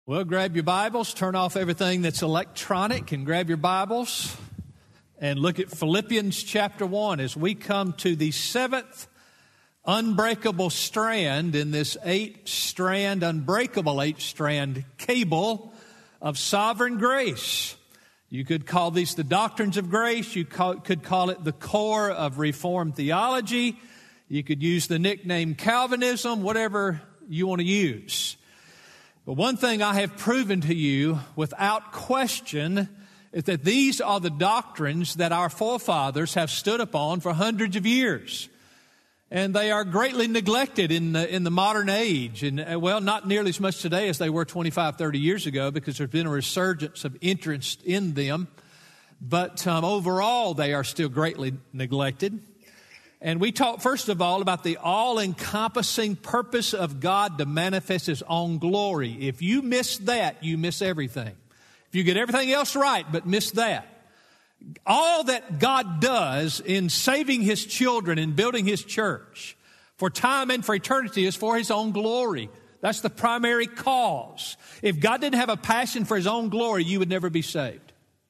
Well, grab your Bibles, turn off everything that's electronic, and grab your Bibles and look at Philippians chapter 1 as we come to the seventh unbreakable strand in this unbreakable eight-strand cable of sovereign grace. You could call these the doctrines of grace. You could call it the core of Reformed theology. You could use the nickname Calvinism, whatever you want to use. But one thing I have proven to you without question is that these are the doctrines that our forefathers have stood upon for hundreds of years. And they are greatly neglected in the modern age. And, well, not nearly as much today as they were 25, 30 years ago because there's been a resurgence of interest in them. But overall, they are still greatly neglected. And we talked, first of all, about the all-encompassing purpose of God to manifest His own glory. If you miss that, you miss everything. If you get everything else right but miss that, all that God does in saving His children and building His church for time and for eternity is for His own glory. That's the primary cause. If God didn't have a passion for His own glory, you would never be saved.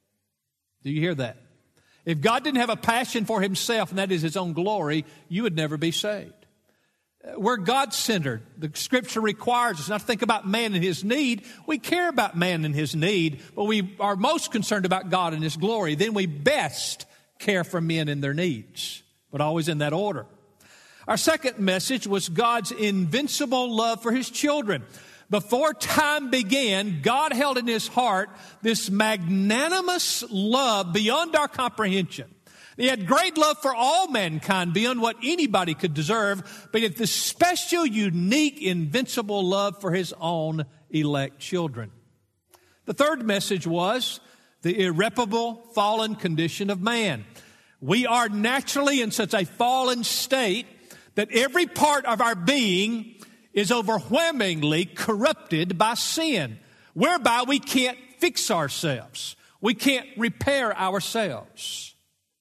Do you hear that? If God didn't have a passion for Himself, and that is His own glory, you would never be saved. We're God-centered. The Scripture requires us not to think about man and his need. We care about man and his need, but we are most concerned about God and His glory. Then we best care for men and their needs, but always in that order. Our second message was God's invincible love for His children. Before time began, God held in His heart this magnanimous love beyond our comprehension. He had great love for all mankind beyond what anybody could deserve, but He had this special, unique, invincible love for His own elect children. The third message was the irreparable fallen condition of man. We are naturally in such a fallen state that every part of our being is overwhelmingly corrupted by sin, whereby we can't fix ourselves. We can't repair ourselves.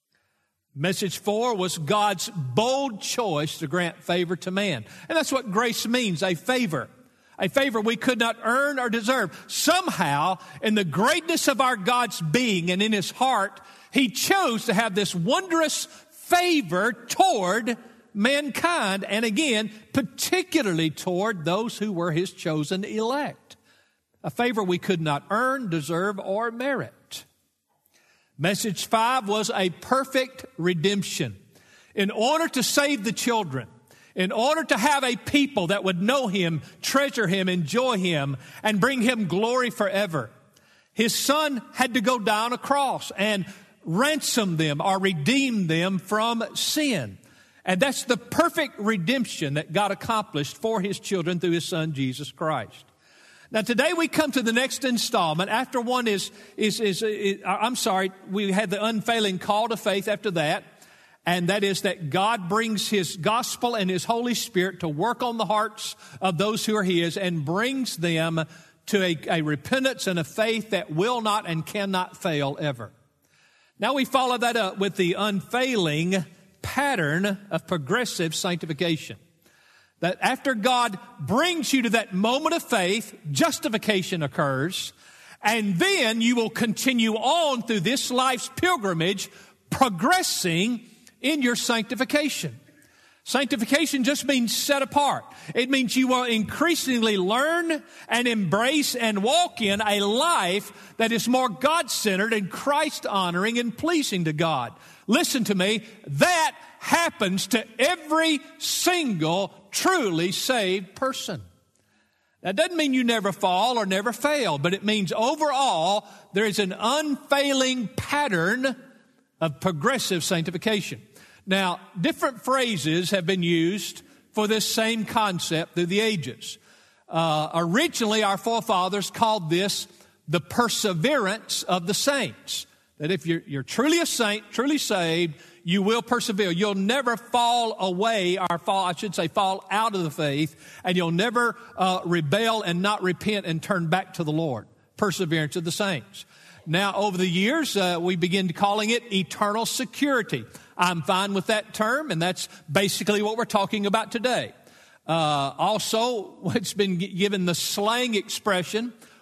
Message 4 was God's bold choice to grant favor to man. And that's what grace means, a favor. A favor we could not earn or deserve. Somehow, in the greatness of our God's being and in His heart, He chose to have this wondrous favor toward mankind, and again, particularly toward those who were His chosen elect. A favor we could not earn, deserve, or merit. Message 5 was a perfect redemption. In order to save the children, in order to have a people that would know Him, treasure Him, enjoy Him, and bring Him glory forever, His Son had to go down a cross and ransom them or redeem them from sin. And that's the perfect redemption that God accomplished for His children through His Son, Jesus Christ. Now, today we come to the next installment. After one we had the unfailing call to faith after that. And that is that God brings His gospel and His Holy Spirit to work on the hearts of those who are His and brings them to a repentance and a faith that will not and cannot fail ever. Now we follow that up with the unfailing pattern of progressive sanctification. That after God brings you to that moment of faith, justification occurs, and then you will continue on through this life's pilgrimage, progressing in your sanctification. Sanctification just means set apart. It means you will increasingly learn and embrace and walk in a life that is more God-centered and Christ-honoring and pleasing to God. Listen to me, that happens to every single truly saved person. That doesn't mean you never fall or never fail, but it means overall there is an unfailing pattern of progressive sanctification. Now, different phrases have been used for this same concept through the ages. Originally, our forefathers called this the perseverance of the saints. That if you're truly a saint, truly saved, you will persevere. You'll never fall away or fall out of the faith, and you'll never rebel and not repent and turn back to the Lord. Perseverance of the saints. Now, over the years, we begin calling it eternal security. I'm fine with that term, and that's basically what we're talking about today. Also, it's been given the slang expression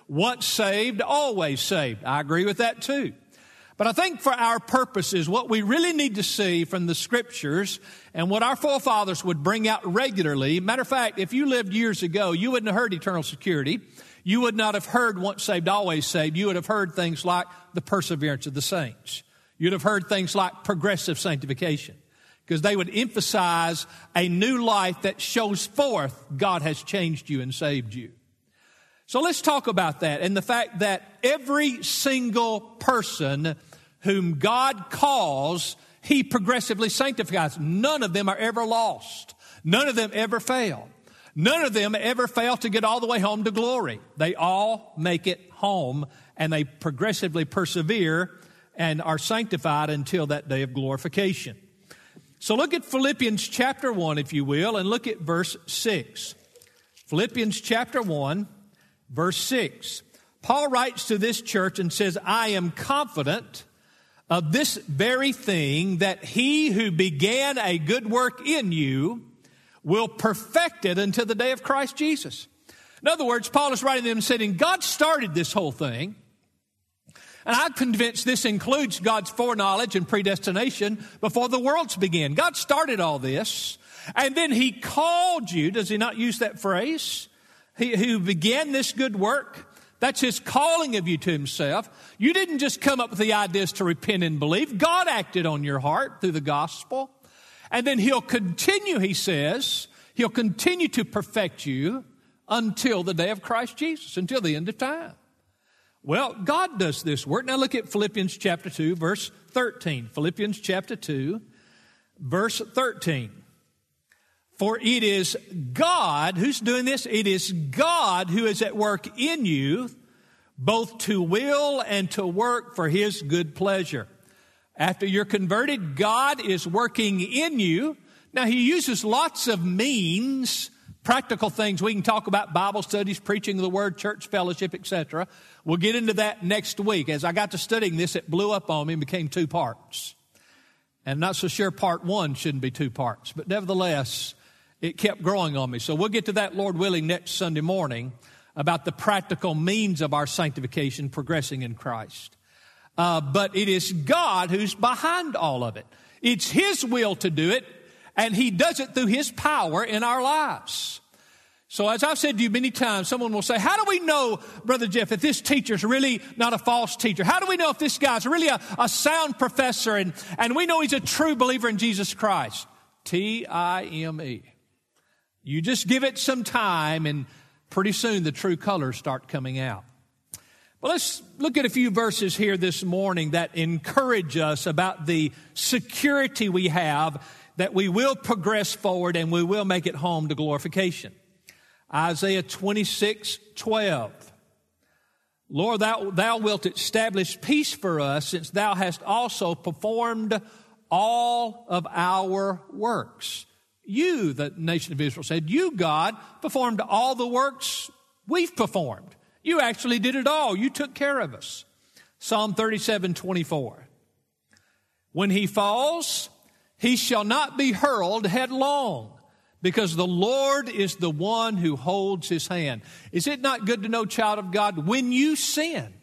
Once saved, always saved. I agree with that too. But I think for our purposes, what we really need to see from the Scriptures and what our forefathers would bring out regularly, matter of fact, if you lived years ago, you wouldn't have heard eternal security. You would not have heard once saved, always saved. You would have heard things like the perseverance of the saints. You'd have heard things like progressive sanctification, because they would emphasize a new life that shows forth God has changed you and saved you. So let's talk about that and the fact that every single person whom God calls, He progressively sanctifies. None of them are ever lost. None of them ever fail. None of them ever fail to get all the way home to glory. They all make it home, and they progressively persevere and are sanctified until that day of glorification. So look at Philippians chapter 1, if you will, and look at verse 6. Philippians chapter 1. Verse 6, Paul writes to this church and says, I am confident of this very thing, that He who began a good work in you will perfect it until the day of Christ Jesus. In other words, Paul is writing to them and saying, God started this whole thing. And I'm convinced this includes God's foreknowledge and predestination before the worlds began. God started all this, and then He called you. Does He not use that phrase? He who began this good work, that's His calling of you to Himself. You didn't just come up with the ideas to repent and believe. God acted on your heart through the gospel. And then He'll continue, He says, He'll continue to perfect you until the day of Christ Jesus, until the end of time. Well, God does this work. Now look at Philippians chapter 2, verse 13. Philippians chapter 2, verse 13. For it is God who's doing this. It is God who is at work in you, both to will and to work for His good pleasure. After you're converted, God is working in you. Now, He uses lots of means, practical things. We can talk about Bible studies, preaching of the Word, church fellowship, etc. We'll get into that next week. As I got to studying this, it blew up on me and became 2 parts. And I'm not so sure part 1 shouldn't be 2 parts, but nevertheless, it kept growing on me. So we'll get to that, Lord willing, next Sunday morning about the practical means of our sanctification, progressing in Christ. But it is God who's behind all of it. It's His will to do it, and He does it through His power in our lives. So as I've said to you many times, someone will say, how do we know, Brother Jeff, if this teacher's really not a false teacher? How do we know if this guy's really a sound professor and we know he's a true believer in Jesus Christ? T-I-M-E. You just give it some time, and pretty soon the true colors start coming out. Well, let's look at a few verses here this morning that encourage us about the security we have that we will progress forward and we will make it home to glorification. Isaiah 26:12. Lord, thou wilt establish peace for us, since Thou hast also performed all of our works. You, the nation of Israel said, you, God, performed all the works we've performed. You actually did it all. You took care of us. Psalm 37:24. When he falls, he shall not be hurled headlong, because the Lord is the one who holds his hand. Is it not good to know, child of God, when you sin,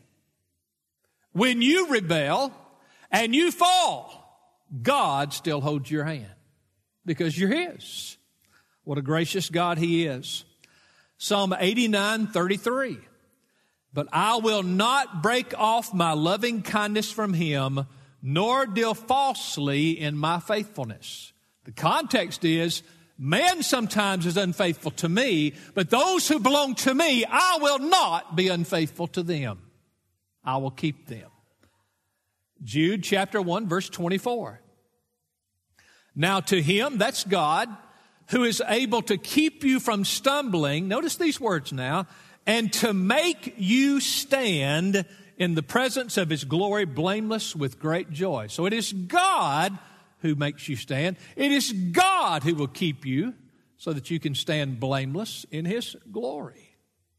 when you rebel, and you fall, God still holds your hand, because you're His. What a gracious God He is. Psalm 89:33. But I will not break off my loving kindness from Him, nor deal falsely in my faithfulness. The context is, man sometimes is unfaithful to me, but those who belong to me, I will not be unfaithful to them. I will keep them. Jude chapter 1, verse 24. Now to Him, that's God, who is able to keep you from stumbling, notice these words now, and to make you stand in the presence of His glory blameless with great joy. So it is God who makes you stand. It is God who will keep you so that you can stand blameless in His glory.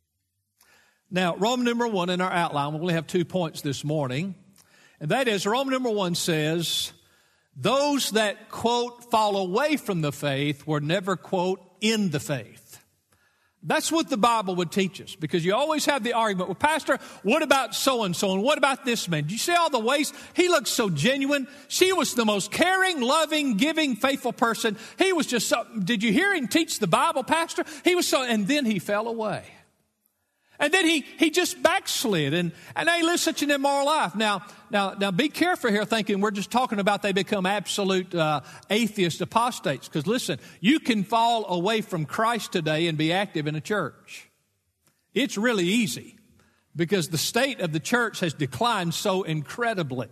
Now, Roman number 1 in our outline, we only have 2 points this morning. And that is, Roman number 1 says, those that, quote, fall away from the faith were never, quote, in the faith. That's what the Bible would teach us, because you always have the argument, well, Pastor, what about so-and-so, and what about this man? Did you see all the ways he looked so genuine? She was the most caring, loving, giving, faithful person. He was just so, did you hear him teach the Bible, Pastor? He was so, and then he fell away. And then he just backslid, and they lived such an immoral life. Now, be careful here thinking we're just talking about they become absolute atheist apostates. Because listen, you can fall away from Christ today and be active in a church. It's really easy because the state of the church has declined so incredibly.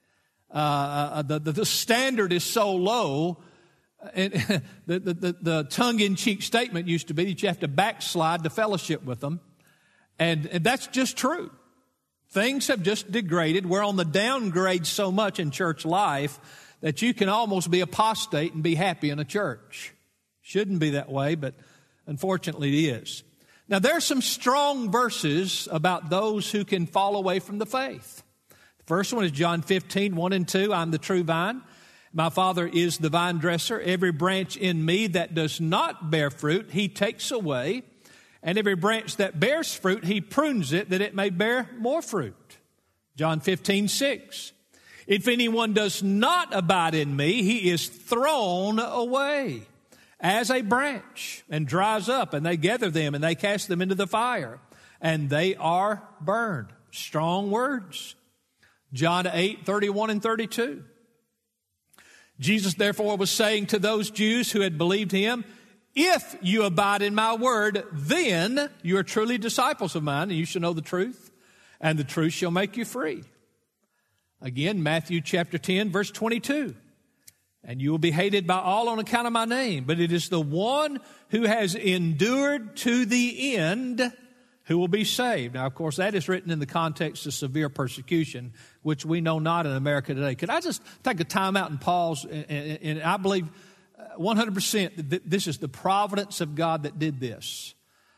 The standard is so low. And the tongue-in-cheek statement used to be that you have to backslide to fellowship with them. And that's just true. Things have just degraded. We're on the downgrade so much in church life that you can almost be apostate and be happy in a church. Shouldn't be that way, but unfortunately it is. Now, there are some strong verses about those who can fall away from the faith. The first one is John 15, 1 and 2. I'm the true vine. My Father is the vine dresser. Every branch in me that does not bear fruit, he takes away. And every branch that bears fruit, he prunes it that it may bear more fruit. John 15, 6. If anyone does not abide in me, he is thrown away as a branch and dries up, and they gather them and they cast them into the fire, and they are burned. Strong words. John 8, 31 and 32. Jesus therefore was saying to those Jews who had believed him, if you abide in my word, then you are truly disciples of mine, and you shall know the truth, and the truth shall make you free. Again, Matthew chapter 10, verse 22. And you will be hated by all on account of my name, but it is the one who has endured to the end who will be saved. Now, of course, that is written in the context of severe persecution, which we know not in America today. Could I just take a time out and pause? And I believe 100% this is the providence of God that did this.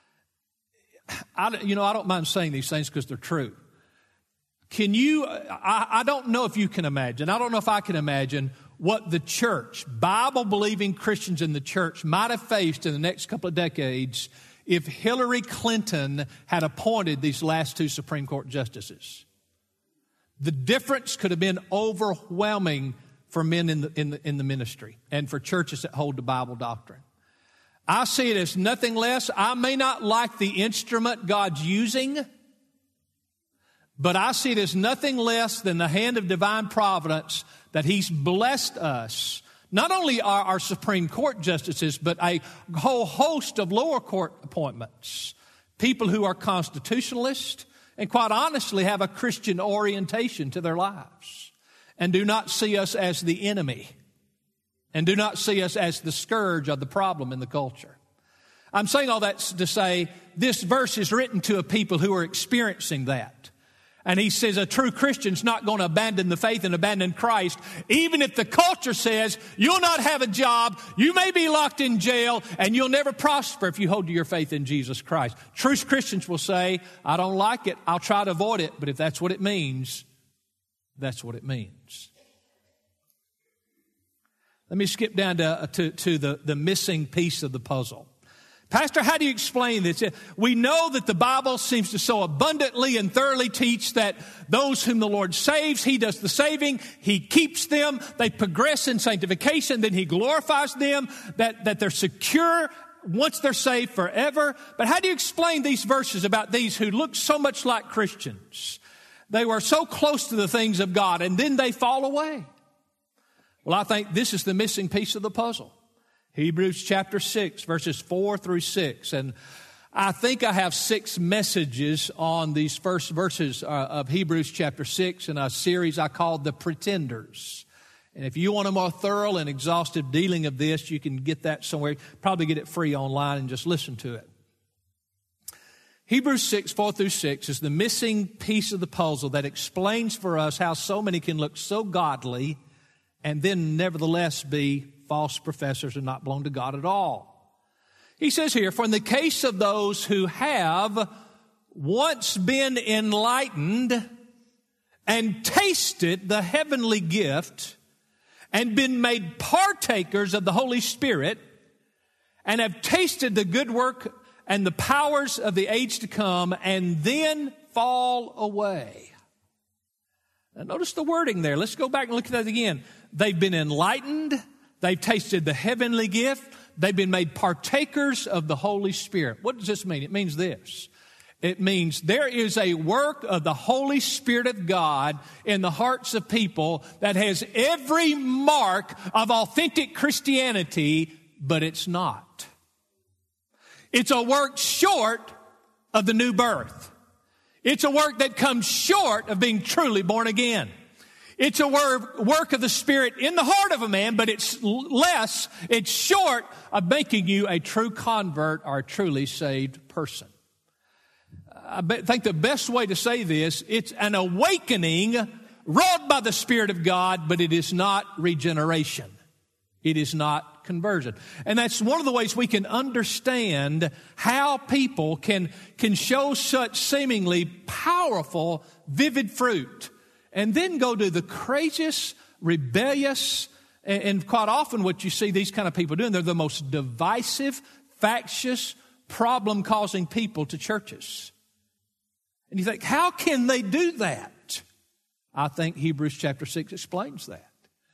I don't mind saying these things because they're true. I don't know if you can imagine, I don't know if I can imagine what the church, Bible-believing Christians in the church might have faced in the next couple of decades if Hillary Clinton had appointed these last two Supreme Court justices. The difference could have been overwhelming for men in the ministry and for churches that hold the Bible doctrine. I see it as nothing less. I may not like the instrument God's using, but I see it as nothing less than the hand of divine providence that he's blessed us. Not only our Supreme Court justices, but a whole host of lower court appointments. People who are constitutionalists and quite honestly have a Christian orientation to their lives. And do not see us as the enemy. And do not see us as the scourge of the problem in the culture. I'm saying all that to say this verse is written to a people who are experiencing that. And he says a true Christian's not going to abandon the faith and abandon Christ, even if the culture says you'll not have a job, you may be locked in jail, and you'll never prosper if you hold to your faith in Jesus Christ. True Christians will say, I don't like it, I'll try to avoid it, but if that's what it means, that's what it means. Let me skip down to the missing piece of the puzzle. Pastor, how do you explain this? We know that the Bible seems to so abundantly and thoroughly teach that those whom the Lord saves, he does the saving, he keeps them, they progress in sanctification, then he glorifies them, that they're secure once they're saved forever. But how do you explain these verses about these who look so much like Christians? They were so close to the things of God, and then they fall away. Well, I think this is the missing piece of the puzzle. Hebrews chapter 6, verses 4 through 6. And I think I have 6 messages on these first verses of Hebrews chapter 6 in a series I called The Pretenders. And if you want a more thorough and exhaustive dealing of this, you can get that somewhere. Probably get it free online and just listen to it. Hebrews 6, 4 through 6 is the missing piece of the puzzle that explains for us how so many can look so godly and then nevertheless be false professors and not belong to God at all. He says here, for in the case of those who have once been enlightened and tasted the heavenly gift and been made partakers of the Holy Spirit and have tasted the good work and the powers of the age to come, and then fall away. Now notice the wording there. Let's go back and look at that again. They've been enlightened. They've tasted the heavenly gift. They've been made partakers of the Holy Spirit. What does this mean? It means this. It means there is a work of the Holy Spirit of God in the hearts of people that has every mark of authentic Christianity, but it's not. It's a work short of the new birth. It's a work that comes short of being truly born again. It's a work of the Spirit in the heart of a man, but it's short of making you a true convert or a truly saved person. I think the best way to say this, it's an awakening wrought by the Spirit of God, but it is not regeneration. It is not conversion. And that's one of the ways we can understand how people can show such seemingly powerful, vivid fruit and then go to the craziest, rebellious, and quite often what you see these kind of people doing, they're the most divisive, factious, problem-causing people to churches. And you think, how can they do that? I think Hebrews chapter 6 explains that.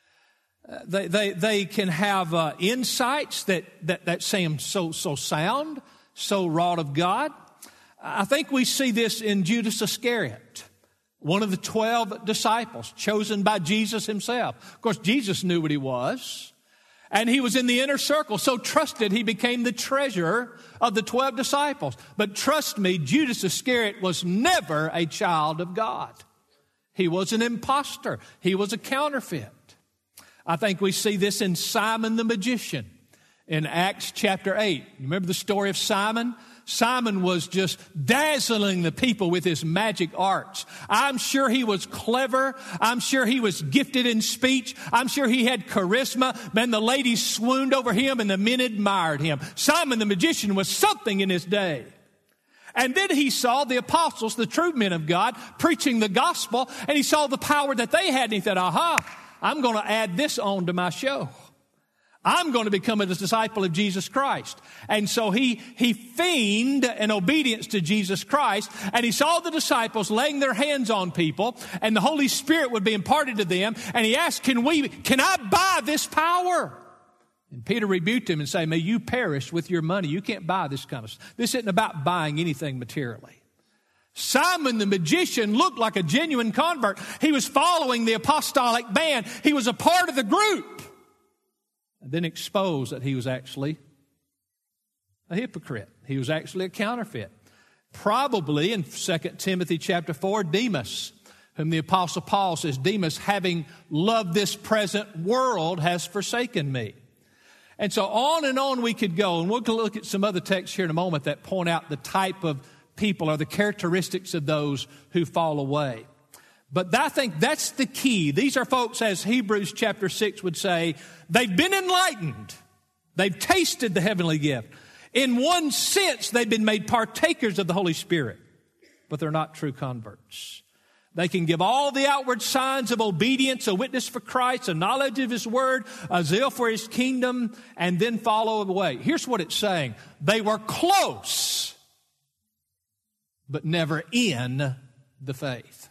They can have insights that seem so sound, so wrought of God. I think we see this in Judas Iscariot, one of the 12 disciples chosen by Jesus himself. Of course, Jesus knew what he was, and he was in the inner circle, so trusted he became the treasurer of the 12 disciples. But trust me, Judas Iscariot was never a child of God. He was an imposter. He was a counterfeit. I think we see this in Simon the magician in Acts chapter 8. You remember the story of Simon? Simon was just dazzling the people with his magic arts. I'm sure he was clever. I'm sure he was gifted in speech. I'm sure he had charisma. Man, the ladies swooned over him and the men admired him. Simon the magician was something in his day. And then he saw the apostles, the true men of God, preaching the gospel, and he saw the power that they had, and he thought, aha, I'm going to add this on to my show. I'm going to become a disciple of Jesus Christ. And so he feigned an obedience to Jesus Christ, and he saw the disciples laying their hands on people, and the Holy Spirit would be imparted to them, and he asked, can I buy this power? And Peter rebuked him and said, may you perish with your money. You can't buy this kind of stuff. This isn't about buying anything materially. Simon the magician looked like a genuine convert. He was following the apostolic band. He was a part of the group. And then exposed that he was actually a hypocrite. He was actually a counterfeit. Probably in 2 Timothy chapter 4, Demas, whom the apostle Paul says, Demas, having loved this present world, has forsaken me. And so on and on we could go. And we'll look at some other texts here in a moment that point out the type of people or the characteristics of those who fall away. But I think that's the key. These are folks, as Hebrews chapter 6 would say, they've been enlightened. They've tasted the heavenly gift. In one sense, they've been made partakers of the Holy Spirit, but they're not true converts. They can give all the outward signs of obedience, a witness for Christ, a knowledge of His Word, a zeal for His kingdom, and then follow away. Here's what it's saying. They were close, but never in the faith.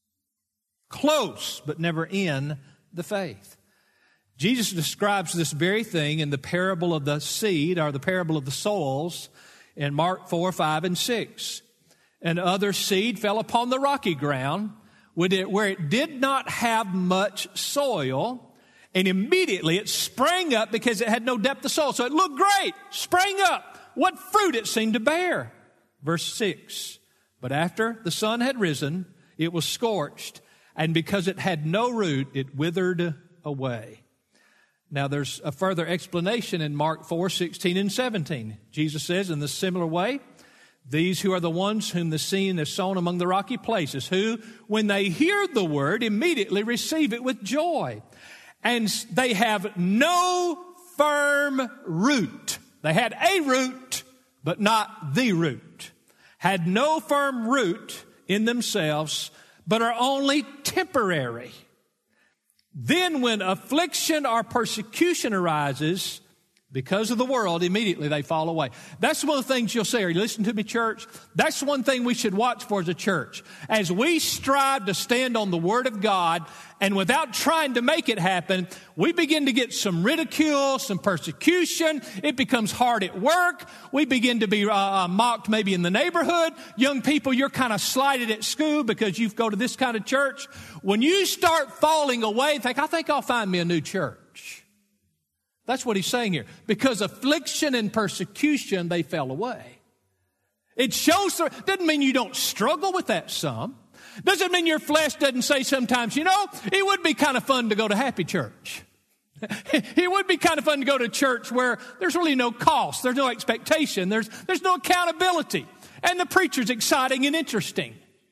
Close, but never in the faith. Jesus describes this very thing in the parable of the seed, or the parable of the soils, in Mark 4, 5, and 6. And other seed fell upon the rocky ground, where it did not have much soil, and immediately it sprang up because it had no depth of soil. So it looked great, sprang up. What fruit it seemed to bear. Verse 6. But after the sun had risen, it was scorched, and because it had no root, it withered away. Now there's a further explanation in Mark 4, 16 and 17. Jesus says in the similar way, these who are the ones whom the seed is sown among the rocky places, who, when they hear the word, immediately receive it with joy. And they have no firm root. They had a root, but not the root. Had no firm root in themselves, but are only temporary. Then when affliction or persecution arises, Because of the world, immediately they fall away. That's one of the things you'll say. Are you listening to me, church? That's one thing we should watch for as a church. As we strive to stand on the Word of God, and without trying to make it happen, we begin to get some ridicule, some persecution. It becomes hard at work. We begin to be mocked maybe in the neighborhood. Young people, you're kind of slighted at school because you go to this kind of church. When you start falling away, I think I'll find me a new church. That's what he's saying here. Because affliction and persecution, they fell away. It shows, doesn't mean you don't struggle with that some. Doesn't mean your flesh doesn't say sometimes, it would be kind of fun to go to Happy Church. It would be kind of fun to go to church where there's really no cost, there's no expectation, there's no accountability, and the preacher's exciting and interesting.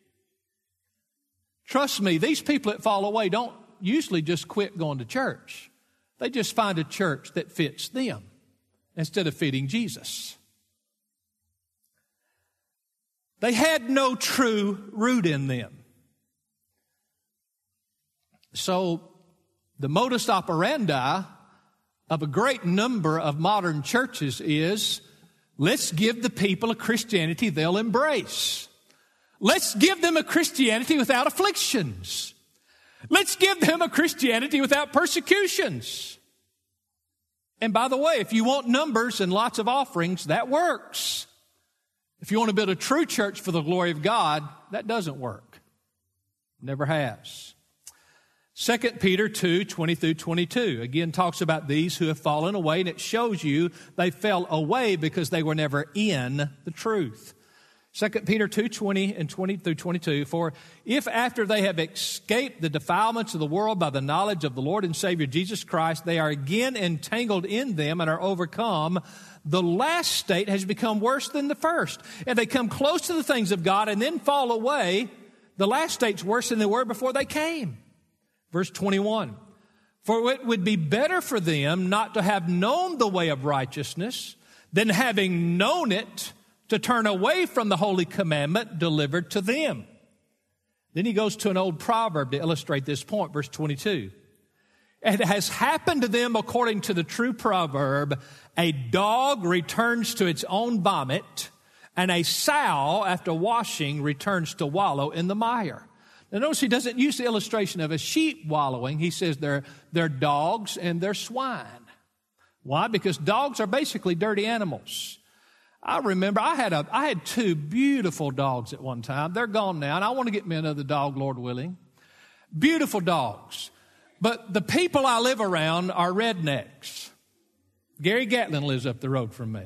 Trust me, these people that fall away don't usually just quit going to church. They just find a church that fits them instead of fitting Jesus. They had no true root in them. So the modus operandi of a great number of modern churches is, let's give the people a Christianity they'll embrace. Let's give them a Christianity without afflictions. Let's give them a Christianity without persecutions. And by the way, if you want numbers and lots of offerings, that works. If you want to build a true church for the glory of God, that doesn't work. Never has. 2 Peter 2:20-22 again talks about these who have fallen away, and it shows you they fell away because they were never in the truth. 2 Peter 2:20 and 20-22, for if after they have escaped the defilements of the world by the knowledge of the Lord and Savior Jesus Christ, they are again entangled in them and are overcome, the last state has become worse than the first. If they come close to the things of God and then fall away, the last state's worse than they were before they came. Verse 21, for it would be better for them not to have known the way of righteousness than having known it, to turn away from the holy commandment delivered to them. Then he goes to an old proverb to illustrate this point, verse 22. It has happened to them according to the true proverb, a dog returns to its own vomit, and a sow after washing returns to wallow in the mire. Now notice he doesn't use the illustration of a sheep wallowing. He says they're dogs and they're swine. Why? Because dogs are basically dirty animals. I remember I had two beautiful dogs at one time. They're gone now, and I want to get me another dog, Lord willing. Beautiful dogs. But the people I live around are rednecks. Gary Gatlin lives up the road from me.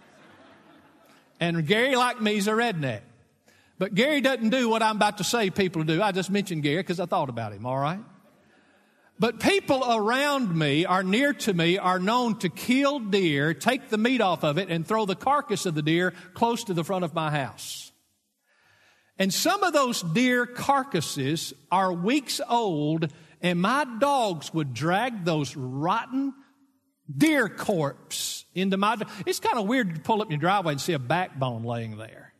And Gary, like me, is a redneck. But Gary doesn't do what I'm about to say people do. I just mentioned Gary because I thought about him, all right? But people around me, are near to me, are known to kill deer, take the meat off of it, and throw the carcass of the deer close to the front of my house. And some of those deer carcasses are weeks old, and my dogs would drag those rotten deer corpse into my... It's kind of weird to pull up in your driveway and see a backbone laying there.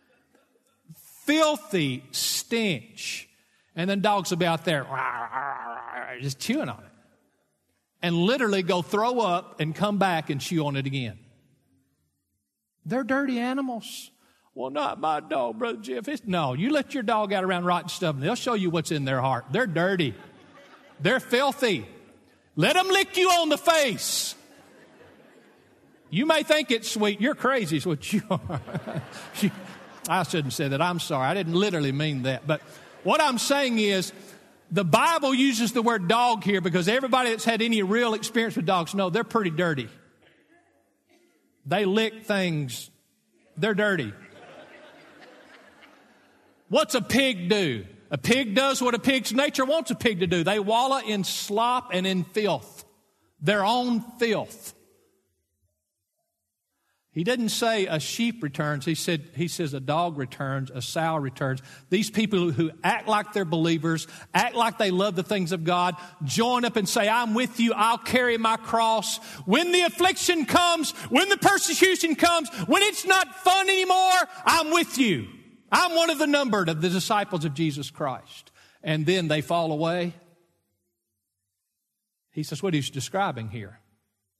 Filthy stench. And then dogs will be out there just chewing on it. And literally go throw up and come back and chew on it again. They're dirty animals. Well, not my dog, Brother Jeff. No, you let your dog out around rotten stuff and they'll show you what's in their heart. They're dirty. They're filthy. Let them lick you on the face. You may think it's sweet. You're crazy is what you are. I shouldn't say that. I'm sorry. I didn't literally mean that. But what I'm saying is the Bible uses the word dog here because everybody that's had any real experience with dogs know they're pretty dirty. They lick things. They're dirty. What's a pig do? A pig does what a pig's nature wants a pig to do. They wallow in slop and in filth. Their own filth. He didn't say a sheep returns. He says a dog returns, a sow returns. These people who act like they're believers, act like they love the things of God, join up and say, I'm with you, I'll carry my cross. When the affliction comes, when the persecution comes, when it's not fun anymore, I'm with you. I'm one of the numbered of the disciples of Jesus Christ. And then they fall away. He says what he's describing here.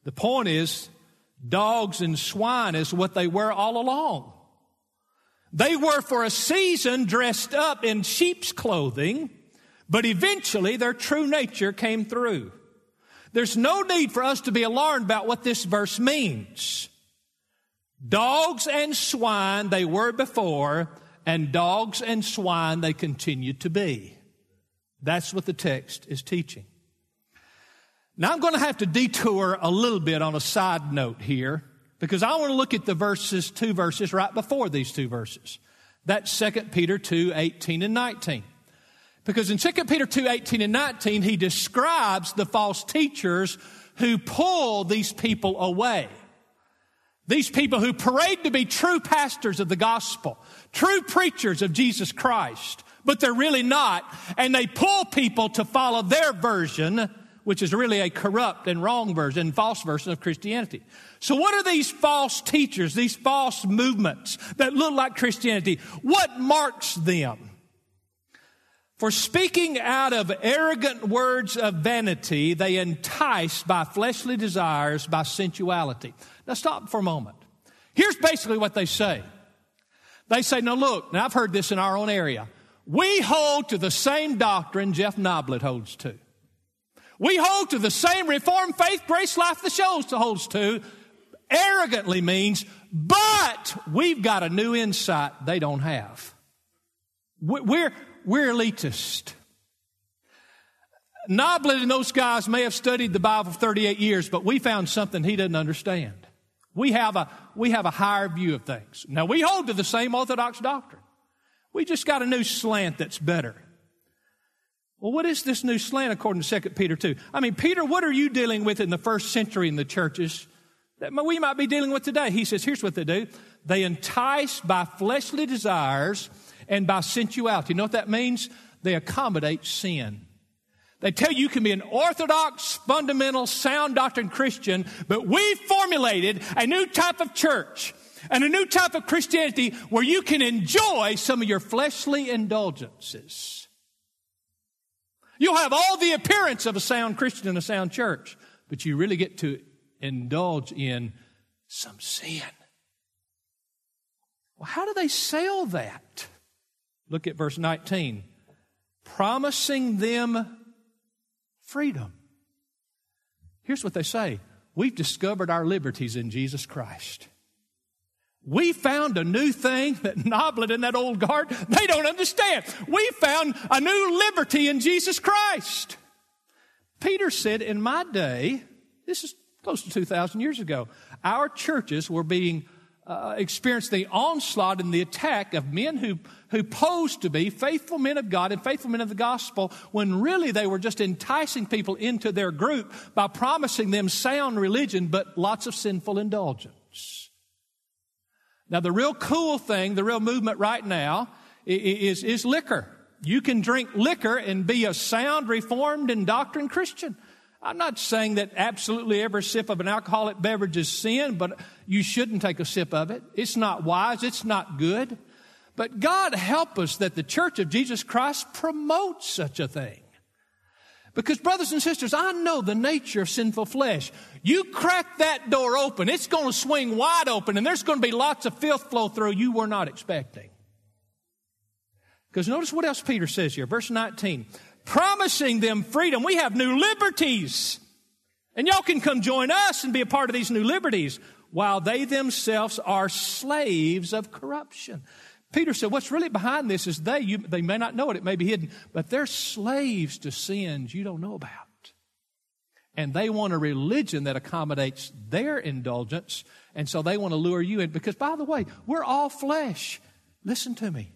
The point is, dogs and swine is what they were all along. They were for a season dressed up in sheep's clothing, but eventually their true nature came through. There's no need for us to be alarmed about what this verse means. Dogs and swine they were before, and dogs and swine they continue to be. That's what the text is teaching. Now I'm going to have to detour a little bit on a side note here, because I want to look at the two verses right before these two verses. That's 2 Peter 2, 18 and 19. Because in 2 Peter 2, 18 and 19, he describes the false teachers who pull these people away. These people who parade to be true pastors of the gospel, true preachers of Jesus Christ, but they're really not. And they pull people to follow their version, which is really a corrupt and wrong version, false version of Christianity. So what are these false teachers, these false movements that look like Christianity? What marks them? For speaking out of arrogant words of vanity, they entice by fleshly desires, by sensuality. Now stop for a moment. Here's basically what they say. They say, now look, now I've heard this in our own area. We hold to the same doctrine Jeff Noblet holds to. We hold to the same Reformed faith, Grace Life the Shows holds to. Arrogantly means, but we've got a new insight they don't have. We're elitist. Noblet and those guys may have studied the Bible for 38 years, but we found something he doesn't understand. We have a higher view of things. Now, we hold to the same orthodox doctrine. We just got a new slant that's better. Well, what is this new slant according to 2 Peter 2? I mean, Peter, what are you dealing with in the first century in the churches that we might be dealing with today? He says, here's what they do. They entice by fleshly desires and by sensuality. You know what that means? They accommodate sin. They tell you can be an orthodox, fundamental, sound doctrine Christian, but we've formulated a new type of church and a new type of Christianity where you can enjoy some of your fleshly indulgences. You'll have all the appearance of a sound Christian in a sound church, but you really get to indulge in some sin. Well, how do they sell that? Look at verse 19. Promising them freedom. Here's what they say. We've discovered our liberties in Jesus Christ. We found a new thing that Noblet and that old guard, they don't understand. We found a new liberty in Jesus Christ. Peter said, in my day, this is close to 2,000 years ago, our churches were being experienced the onslaught and the attack of men who posed to be faithful men of God and faithful men of the gospel when really they were just enticing people into their group by promising them sound religion but lots of sinful indulgence. Now the real cool thing, the real movement right now is liquor. You can drink liquor and be a sound, reformed, and doctrine Christian. I'm not saying that absolutely every sip of an alcoholic beverage is sin, but you shouldn't take a sip of it. It's not wise. It's not good. But God help us that the Church of Jesus Christ promotes such a thing. Because brothers and sisters, I know the nature of sinful flesh. You crack that door open, it's going to swing wide open, and there's going to be lots of filth flow through you were not expecting. Because notice what else Peter says here, verse 19. Promising them freedom. We have new liberties. And y'all can come join us and be a part of these new liberties while they themselves are slaves of corruption. Peter said what's really behind this is they may not know it, it may be hidden, but they're slaves to sins you don't know about. And they want a religion that accommodates their indulgence, and so they want to lure you in. Because, by the way, we're all flesh. Listen to me.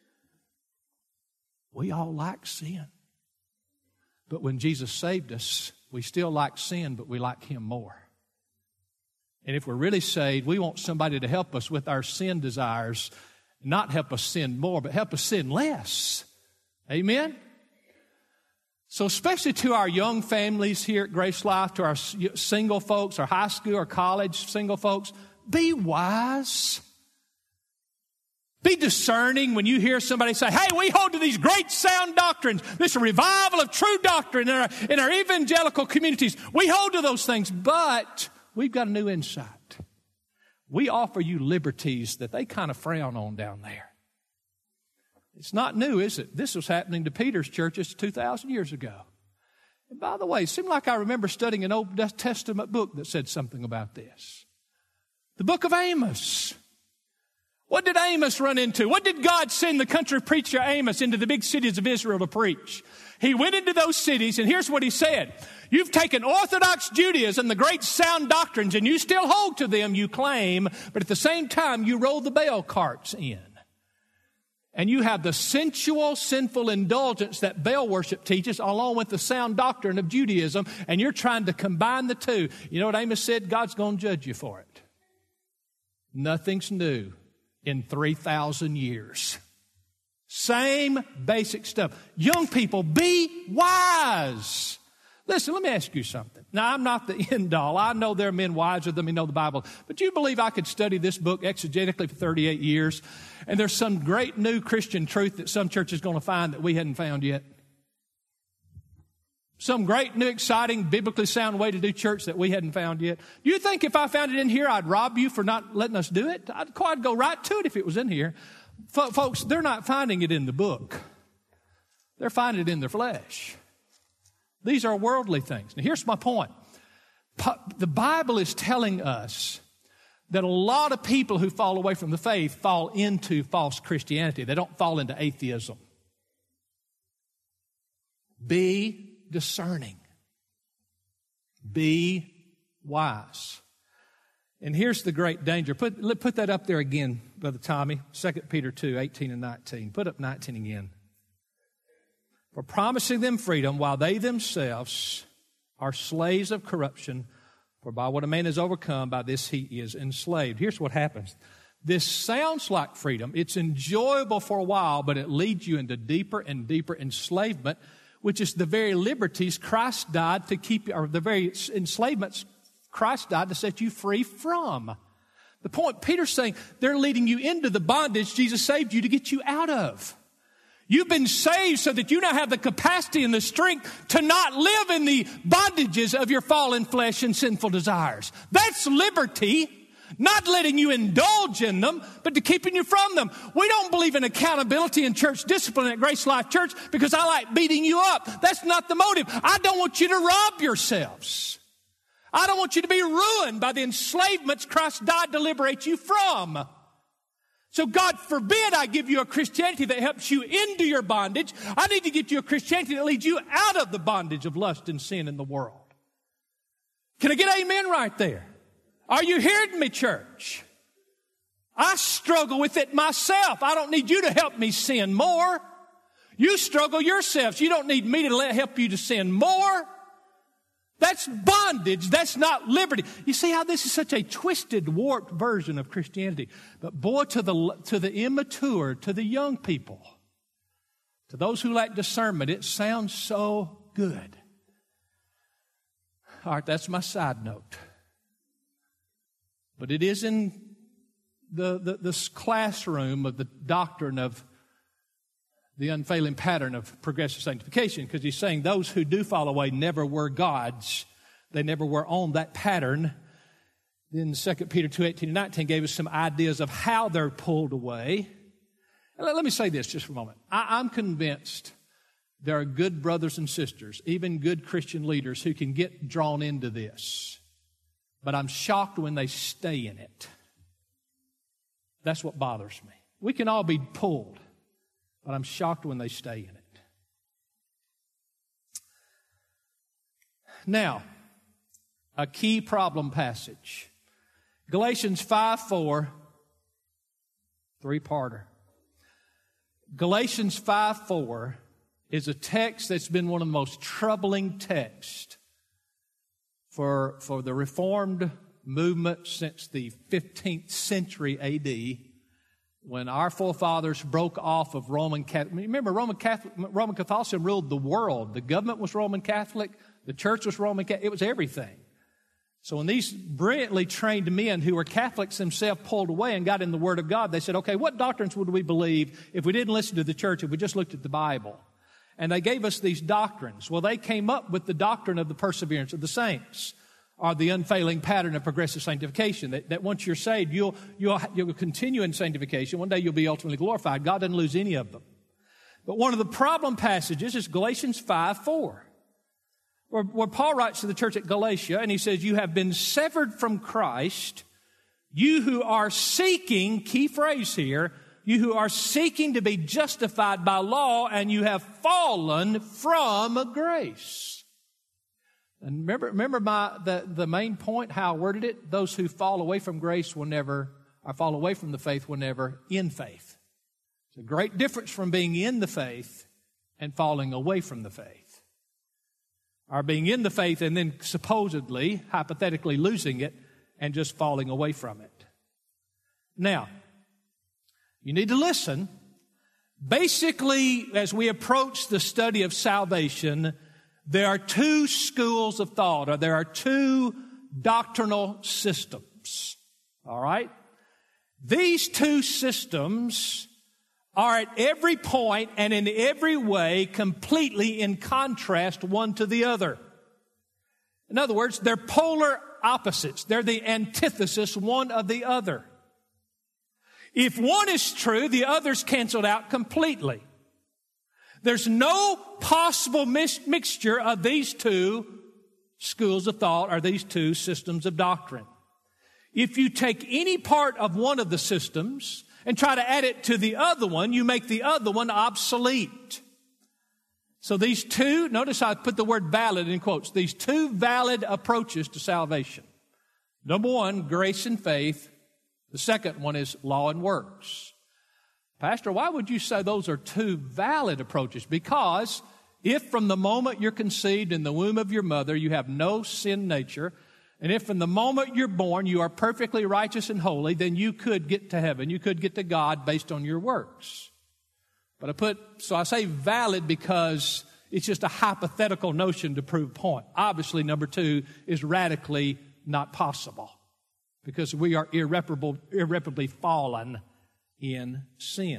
We all like sin. But when Jesus saved us, we still like sin, but we like Him more. And if we're really saved, we want somebody to help us with our sin desires, not help us sin more, but help us sin less. Amen? So especially to our young families here at Grace Life, to our single folks, our high school or college single folks, be wise. Be discerning when you hear somebody say, hey, we hold to these great sound doctrines. This revival of true doctrine in our evangelical communities. We hold to those things, but we've got a new insight. We offer you liberties that they kind of frown on down there. It's not new, is it? This was happening to Peter's churches 2,000 years ago. And by the way, it seemed like I remember studying an Old Testament book that said something about this. The book of Amos. What did Amos run into? What did God send the country preacher Amos into the big cities of Israel to preach? He went into those cities, and here's what he said. You've taken Orthodox Judaism, the great sound doctrines, and you still hold to them, you claim, but at the same time, you roll the Baal carts in. And you have the sensual, sinful indulgence that Baal worship teaches, along with the sound doctrine of Judaism, and you're trying to combine the two. You know what Amos said? God's going to judge you for it. Nothing's new in 3,000 years. Same basic stuff. Young people, be wise. Listen, let me ask you something. Now, I'm not the end all. I know there are men wiser than me know the Bible. But do you believe I could study this book exegetically for 38 years, and there's some great new Christian truth that some church is going to find that we hadn't found yet? Some great new exciting biblically sound way to do church that we hadn't found yet? Do you think if I found it in here, I'd rob you for not letting us do it? I'd go right to it if it was in here. Folks, they're not finding it in the book. They're finding it in their flesh. These are worldly things. Now, here's my point. The Bible is telling us that a lot of people who fall away from the faith fall into false Christianity. They don't fall into atheism. Be discerning. Be wise. And here's the great danger. Put that up there again, Brother Tommy. 2 Peter 2, 18 and 19. Put up 19 again. For promising them freedom while they themselves are slaves of corruption, for by what a man is overcome, by this he is enslaved. Here's what happens. This sounds like freedom. It's enjoyable for a while, but it leads you into deeper and deeper enslavement, which is the very liberties Christ died to keep, or the very enslavements Christ died to set you free from. The point Peter's saying, they're leading you into the bondage Jesus saved you to get you out of. You've been saved so that you now have the capacity and the strength to not live in the bondages of your fallen flesh and sinful desires. That's liberty, not letting you indulge in them, but to keeping you from them. We don't believe in accountability and church discipline at Grace Life Church because I like beating you up. That's not the motive. I don't want you to rob yourselves. I don't want you to be ruined by the enslavements Christ died to liberate you from. So God forbid I give you a Christianity that helps you into your bondage. I need to get you a Christianity that leads you out of the bondage of lust and sin in the world. Can I get amen right there? Are you hearing me, church? I struggle with it myself. I don't need you to help me sin more. You struggle yourselves. You don't need me to help you to sin more. That's bondage. That's not liberty. You see how this is such a twisted, warped version of Christianity. But boy, to the immature, to the young people, to those who lack discernment, it sounds so good. All right, that's my side note. But it is in this classroom of the doctrine of the unfailing pattern of progressive sanctification, because he's saying those who do fall away never were God's. They never were on that pattern. Then 2 Peter 2, 18 and 19 gave us some ideas of how they're pulled away. And let me say this just for a moment. I'm convinced there are good brothers and sisters, even good Christian leaders, who can get drawn into this. But I'm shocked when they stay in it. That's what bothers me. We can all be pulled. But I'm shocked when they stay in it. Now, a key problem passage. Galatians 5:4, three-parter. Galatians 5:4 is a text that's been one of the most troubling texts for the Reformed movement since the 15th century A.D., when our forefathers broke off of Roman Catholic. Remember, Roman Catholicism ruled the world. The government was Roman Catholic. The church was Roman Catholic. It was everything. So when these brilliantly trained men who were Catholics themselves pulled away and got in the Word of God, they said, okay, what doctrines would we believe if we didn't listen to the church, if we just looked at the Bible? And they gave us these doctrines. Well, they came up with the doctrine of the perseverance of the saints. are the unfailing pattern of progressive sanctification, that once you're saved, you'll continue in sanctification. One day you'll be ultimately glorified. God doesn't lose any of them. But one of the problem passages is Galatians 5:4, where Paul writes to the church at Galatia, and he says, you have been severed from Christ, you who are seeking, key phrase here, you who are seeking to be justified by law, and you have fallen from grace. And remember the main point, how I worded it? Those who fall away from grace will never, or fall away from the faith will never in faith. It's a great difference from being in the faith and falling away from the faith. Or being in the faith and then supposedly, hypothetically losing it and just falling away from it. Now, you need to listen. Basically, as we approach the study of salvation, there are two schools of thought, or there are two doctrinal systems. All right? These two systems are at every point and in every way completely in contrast one to the other. In other words, they're polar opposites. They're the antithesis one of the other. If one is true, the other's canceled out completely. There's no possible mixture of these two schools of thought or these two systems of doctrine. If you take any part of one of the systems and try to add it to the other one, you make the other one obsolete. So these two, notice I put the word valid in quotes, these two valid approaches to salvation. Number one, grace and faith. The second one is law and works. Pastor, why would you say those are two valid approaches? Because if from the moment you're conceived in the womb of your mother, you have no sin nature, and if from the moment you're born, you are perfectly righteous and holy, then you could get to heaven. You could get to God based on your works. But I say valid because it's just a hypothetical notion to prove a point. Obviously, number two is radically not possible because we are irreparably fallen in sin.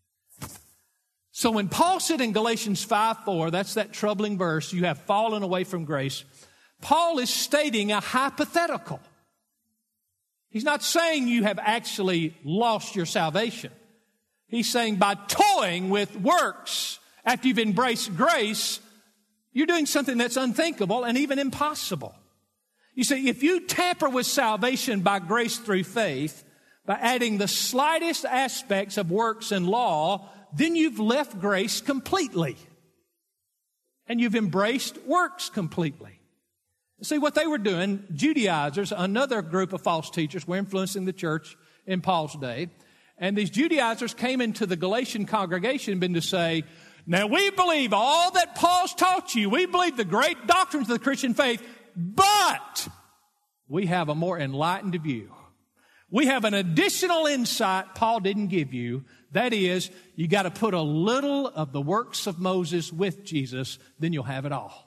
So when Paul said in Galatians 5:4, that's that troubling verse, you have fallen away from grace, Paul is stating a hypothetical. He's not saying you have actually lost your salvation. He's saying by toying with works after you've embraced grace, you're doing something that's unthinkable and even impossible. You see, if you tamper with salvation by grace through faith, by adding the slightest aspects of works and law, then you've left grace completely. And you've embraced works completely. See, what they were doing, Judaizers, another group of false teachers, were influencing the church in Paul's day. And these Judaizers came into the Galatian congregation and began to say, now we believe all that Paul's taught you. We believe the great doctrines of the Christian faith, but we have a more enlightened view. We have an additional insight Paul didn't give you. That is, you got to put a little of the works of Moses with Jesus, then you'll have it all.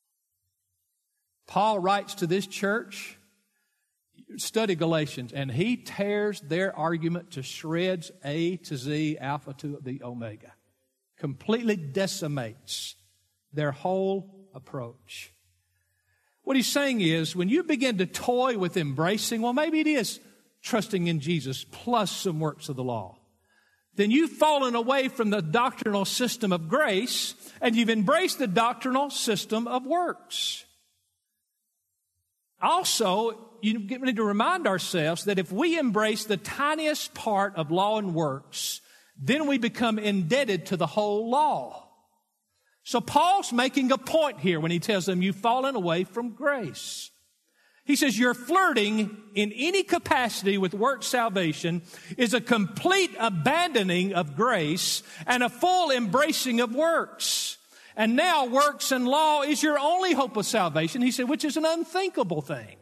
Paul writes to this church, study Galatians, and he tears their argument to shreds, A to Z, Alpha to the Omega. Completely decimates their whole approach. What he's saying is, when you begin to toy with embracing, well, maybe it is trusting in Jesus plus some works of the law, then you've fallen away from the doctrinal system of grace and you've embraced the doctrinal system of works. Also, you need to remind ourselves that if we embrace the tiniest part of law and works, then we become indebted to the whole law. So Paul's making a point here when he tells them you've fallen away from grace. He says you're flirting in any capacity with work salvation is a complete abandoning of grace and a full embracing of works. And now works and law is your only hope of salvation, he said, which is an unthinkable thing.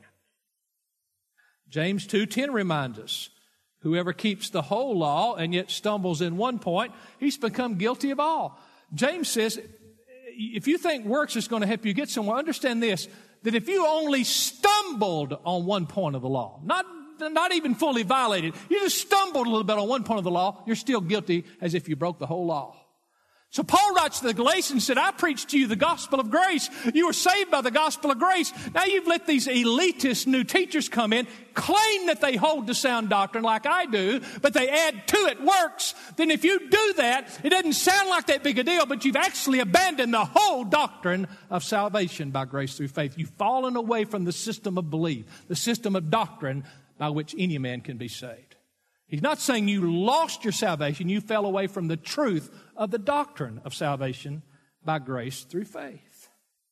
James 2:10 reminds us, whoever keeps the whole law and yet stumbles in one point, he's become guilty of all. James says, if you think works is going to help you get somewhere, understand this, that if you only stumbled on one point of the law, not even fully violated, you just stumbled a little bit on one point of the law, you're still guilty as if you broke the whole law. So Paul writes to the Galatians and said, I preached to you the gospel of grace. You were saved by the gospel of grace. Now you've let these elitist new teachers come in, claim that they hold to sound doctrine like I do, but they add to it works. Then if you do that, it doesn't sound like that big a deal, but you've actually abandoned the whole doctrine of salvation by grace through faith. You've fallen away from the system of belief, the system of doctrine by which any man can be saved. He's not saying you lost your salvation. You fell away from the truth of the doctrine of salvation by grace through faith.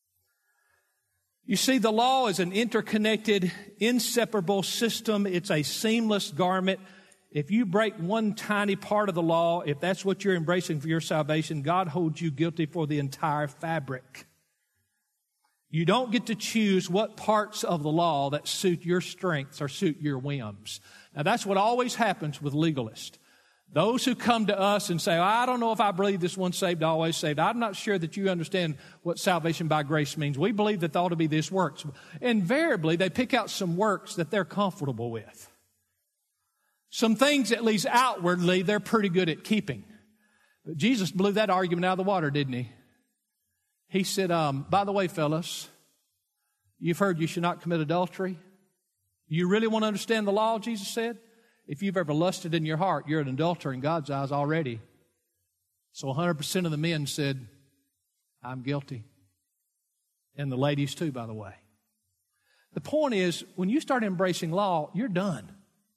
You see, the law is an interconnected, inseparable system. It's a seamless garment. If you break one tiny part of the law, if that's what you're embracing for your salvation, God holds you guilty for the entire fabric. You don't get to choose what parts of the law that suit your strengths or suit your whims. Now, that's what always happens with legalists. Those who come to us and say, I don't know if I believe this once saved, always saved. I'm not sure that you understand what salvation by grace means. We believe that there ought to be this works. Invariably, they pick out some works that they're comfortable with. Some things, at least outwardly, they're pretty good at keeping. But Jesus blew that argument out of the water, didn't he? He said, by the way, fellas, you've heard you should not commit adultery. You really want to understand the law, Jesus said? If you've ever lusted in your heart, you're an adulterer in God's eyes already. So 100% of the men said, I'm guilty. And the ladies too, by the way. The point is, when you start embracing law, you're done.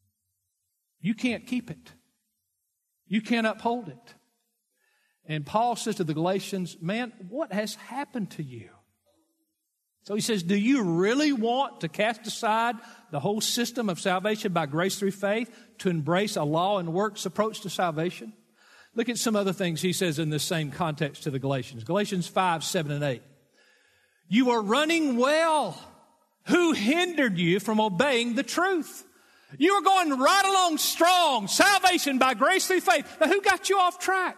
You can't keep it. You can't uphold it. And Paul says to the Galatians, man, what has happened to you? So he says, do you really want to cast aside the whole system of salvation by grace through faith to embrace a law and works approach to salvation? Look at some other things he says in this same context to the Galatians. Galatians 5, 7, and 8. You are running well. Who hindered you from obeying the truth? You are going right along strong. Salvation by grace through faith. Now, who got you off track?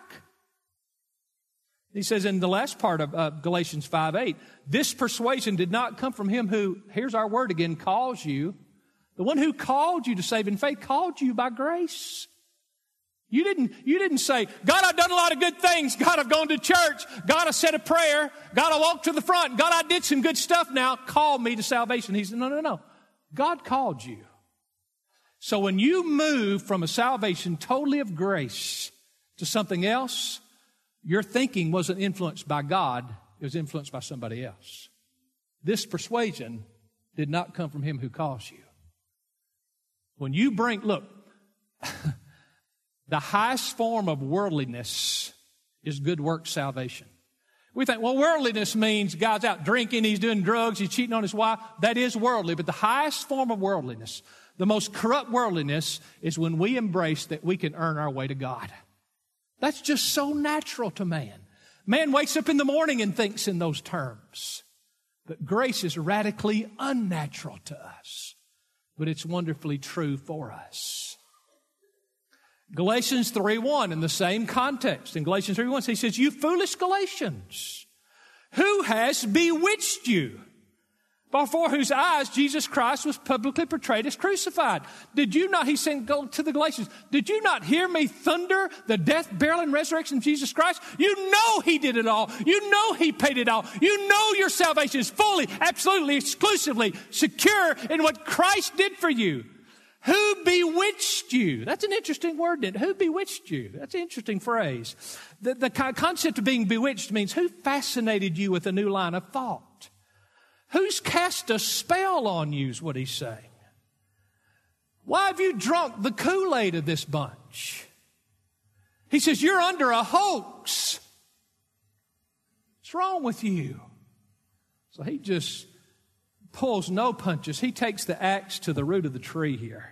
He says in the last part of Galatians 5:8, this persuasion did not come from him who, here's our word again, calls you. The one who called you to saving faith called you by grace. You didn't say, God, I've done a lot of good things. God, I've gone to church. God, I said a prayer. God, I walked to the front. God, I did some good stuff now. Call me to salvation. He said, no. God called you. So when you move from a salvation totally of grace to something else, your thinking wasn't influenced by God. It was influenced by somebody else. This persuasion did not come from him who calls you. When you look, the highest form of worldliness is good works salvation. We think, well, worldliness means God's out drinking, he's doing drugs, he's cheating on his wife. That is worldly, but the highest form of worldliness, the most corrupt worldliness, is when we embrace that we can earn our way to God. That's just so natural to man. Man wakes up in the morning and thinks in those terms. But grace is radically unnatural to us. But it's wonderfully true for us. Galatians 3:1, in the same context. In Galatians 3:1, he says, you foolish Galatians, who has bewitched you? Before whose eyes Jesus Christ was publicly portrayed as crucified. Did you not, he said to the Galatians, did you not hear me thunder the death, burial, and resurrection of Jesus Christ? You know he did it all. You know he paid it all. You know your salvation is fully, absolutely, exclusively secure in what Christ did for you. Who bewitched you? That's an interesting word, isn't it? Who bewitched you? That's an interesting phrase. The concept of being bewitched means who fascinated you with a new line of thought? Who's cast a spell on you is what he's saying. Why have you drunk the Kool-Aid of this bunch? He says, you're under a hoax. What's wrong with you? So he just pulls no punches. He takes the axe to the root of the tree here.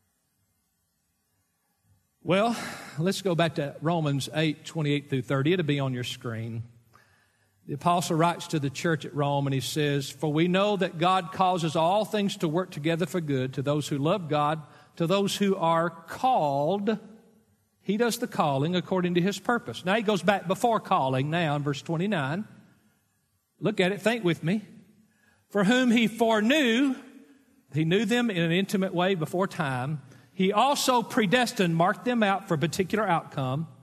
Well, let's go back to Romans 8, 28 through 30. It'll be on your screen. The apostle writes to the church at Rome and he says, for we know that God causes all things to work together for good to those who love God, to those who are called. He does the calling according to his purpose. Now he goes back before calling now in verse 29. Look at it, think with me. For whom he foreknew, he knew them in an intimate way before time. He also predestined, marked them out for a particular outcome,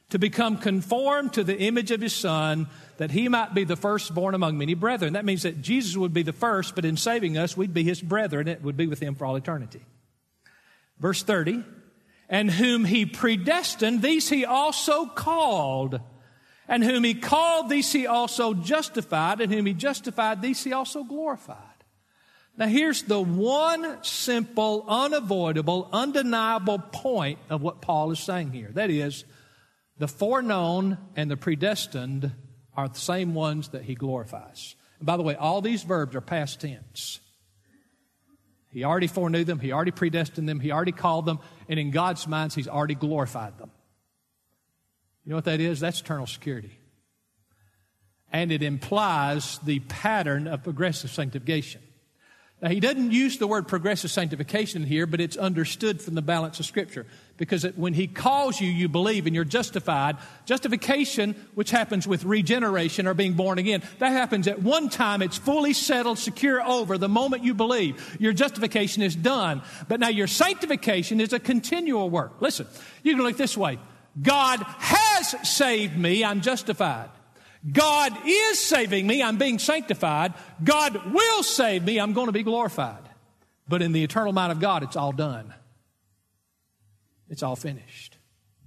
to become conformed to the image of His Son, that He might be the firstborn among many brethren. That means that Jesus would be the first, but in saving us, we'd be His brethren. It would be with Him for all eternity. Verse 30, and whom He predestined, these He also called. And whom He called, these He also justified. And whom He justified, these He also glorified. Now here's the one simple, unavoidable, undeniable point of what Paul is saying here. That is, the foreknown and the predestined are the same ones that He glorifies. And by the way, all these verbs are past tense. He already foreknew them. He already predestined them. He already called them. And in God's minds, He's already glorified them. You know what that is? That's eternal security. And it implies the pattern of progressive sanctification. Now, he doesn't use the word progressive sanctification here, but it's understood from the balance of Scripture. Because when He calls you, you believe and you're justified. Justification, which happens with regeneration or being born again, that happens at one time. It's fully settled, secure, over the moment you believe. Your justification is done. But now your sanctification is a continual work. Listen, you can look this way. God has saved me, I'm justified. God is saving me, I'm being sanctified. God will save me, I'm going to be glorified. But in the eternal mind of God, it's all done. It's all finished.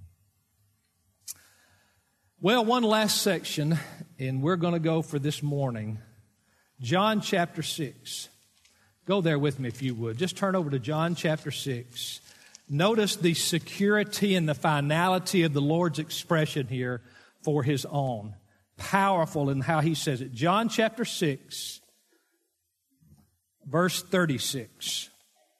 Well, one last section, and we're going to go for this morning. John chapter 6. Go there with me if you would. Just turn over to John chapter 6. Notice the security and the finality of the Lord's expression here for His own. Powerful in how He says it. John chapter 6, verse 36.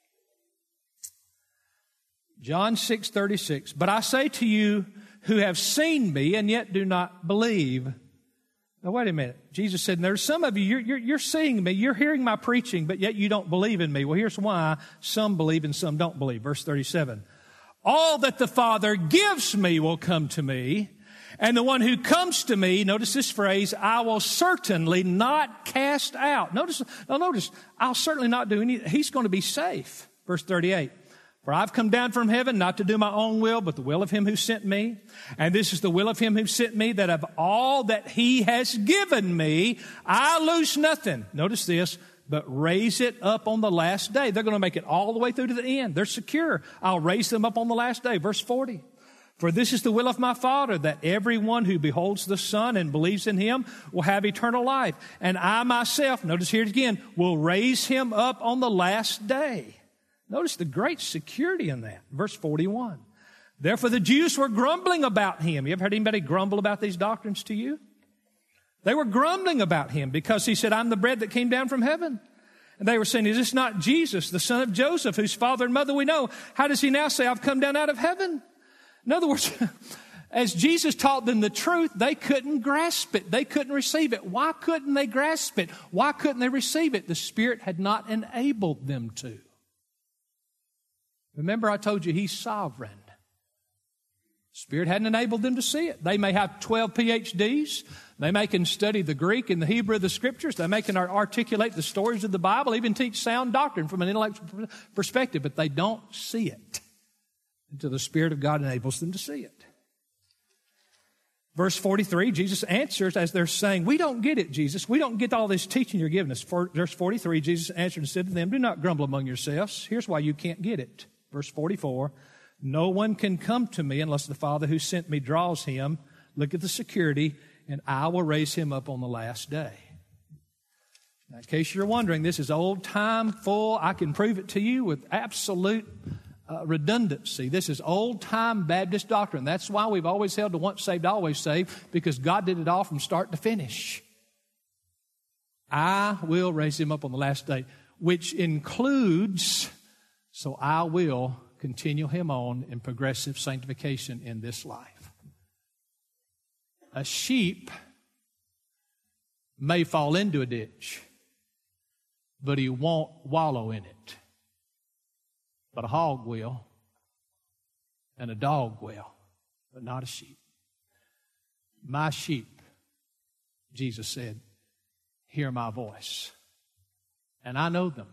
John 6:36. But I say to you who have seen me and yet do not believe. Now wait a minute. Jesus said, there's some of you, you're seeing me, you're hearing my preaching, but yet you don't believe in me. Well, here's why. Some believe and some don't believe. Verse 37. All that the Father gives me will come to me. And the one who comes to me, notice this phrase, I will certainly not cast out. Notice, I'll certainly not do anything. He's going to be safe. Verse 38. For I've come down from heaven not to do my own will, but the will of Him who sent me. And this is the will of Him who sent me, that of all that He has given me, I lose nothing. Notice this, but raise it up on the last day. They're going to make it all the way through to the end. They're secure. I'll raise them up on the last day. Verse 40. For this is the will of my Father, that everyone who beholds the Son and believes in Him will have eternal life. And I myself, notice here again, will raise him up on the last day. Notice the great security in that. Verse 41. Therefore the Jews were grumbling about Him. You ever heard anybody grumble about these doctrines to you? They were grumbling about Him because He said, I'm the bread that came down from heaven. And they were saying, is this not Jesus, the son of Joseph, whose father and mother we know? How does He now say, I've come down out of heaven? In other words, as Jesus taught them the truth, they couldn't grasp it. They couldn't receive it. Why couldn't they grasp it? Why couldn't they receive it? The Spirit had not enabled them to. Remember, I told you He's sovereign. Spirit hadn't enabled them to see it. They may have 12 PhDs. They may can study the Greek and the Hebrew of the Scriptures. They may can articulate the stories of the Bible, even teach sound doctrine from an intellectual perspective, but they don't see it until the Spirit of God enables them to see it. Verse 43, Jesus answers as they're saying, we don't get it, Jesus. We don't get all this teaching you're giving us. Verse 43, Jesus answered and said to them, do not grumble among yourselves. Here's why you can't get it. Verse 44, no one can come to me unless the Father who sent me draws him. Look at the security, and I will raise him up on the last day. Now, in case you're wondering, this is old time, full. I can prove it to you with absolute redundancy. This is old-time Baptist doctrine. That's why we've always held to once saved, always saved, because God did it all from start to finish. I will raise him up on the last day, which includes, so I will continue him on in progressive sanctification in this life. A sheep may fall into a ditch, but he won't wallow in it. But a hog will, and a dog will, but not a sheep. My sheep, Jesus said, hear my voice. And I know them,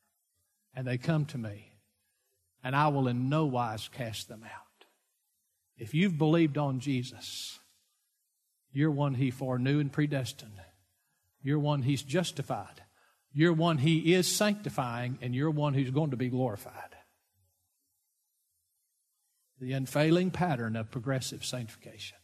and they come to me, and I will in no wise cast them out. If you've believed on Jesus, you're one He foreknew and predestined. You're one He's justified. You're one He is sanctifying, and you're one who's going to be glorified. The unfailing pattern of progressive sanctification.